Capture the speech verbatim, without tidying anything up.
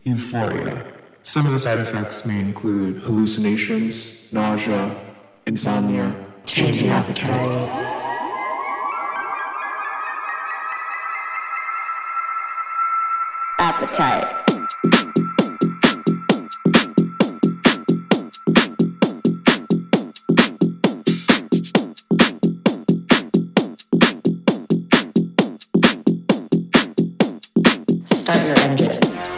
Euphoria. Some of the side effects may include hallucinations, nausea, insomnia, changing appetite. Appetite. Start your engine.